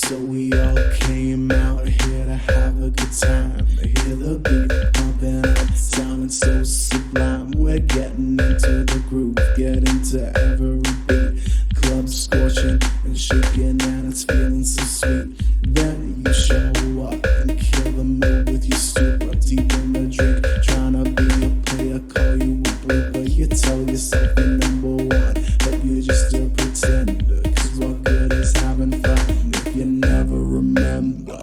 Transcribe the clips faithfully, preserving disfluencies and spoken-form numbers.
So we all came out here to have a good time. To hear the beat pumping up, sounding so sublime. We're getting into the groove, getting to every beat. Club scorching and shaking, and it's feeling so sweet. Then you show up and kill the mood with your super deep in the drink. Trying to be a player, call you a brute, but you tell yourself you're number one, but you're just a pretender. Cause what good is having fun if you never remember?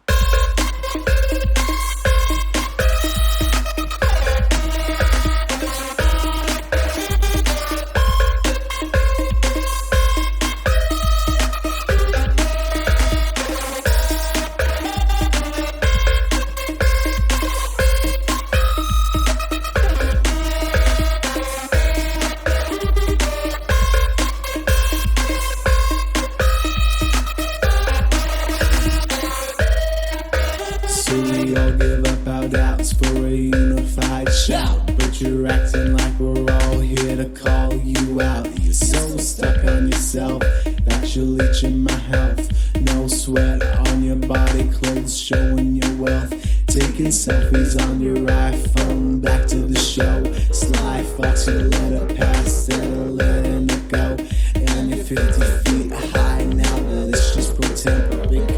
So we all give up our doubts for a unified shout. But you're acting like we're all here to call you out. You're so stuck on yourself that you're leeching my health. No sweat on your body, clothes showing your wealth. Taking selfies on your iPhone, back to the show. Sly Fox, you let it pass, instead of letting it go. And you're fifty feet high now, but let's just pretend.